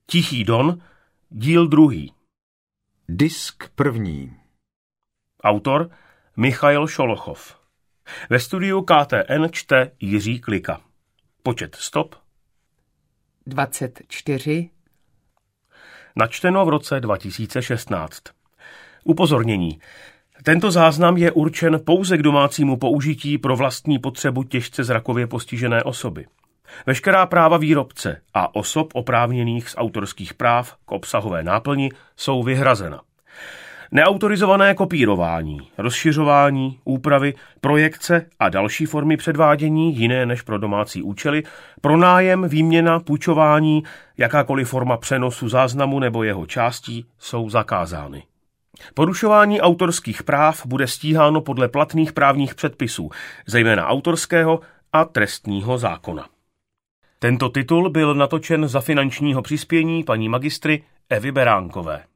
Tichý Don, díl 2. Disk 1. Autor Michail Šolochov. Ve studiu KTN čte Jiří Klika. Počet stop 24. Načteno v roce 2016. Upozornění. Tento záznam je určen pouze k domácímu použití pro vlastní potřebu těžce zrakově postižené osoby. Veškerá práva výrobce a osob oprávněných z autorských práv k obsahové náplni jsou vyhrazena. Neautorizované kopírování, rozšiřování, úpravy, projekce a další formy předvádění jiné než pro domácí účely, pronájem, výměna, půjčování, jakákoliv forma přenosu záznamu nebo jeho částí jsou zakázány. Porušování autorských práv bude stíháno podle platných právních předpisů, zejména autorského a trestního zákona. Tento titul byl natočen za finančního přispění paní magistry Evy Beránkové.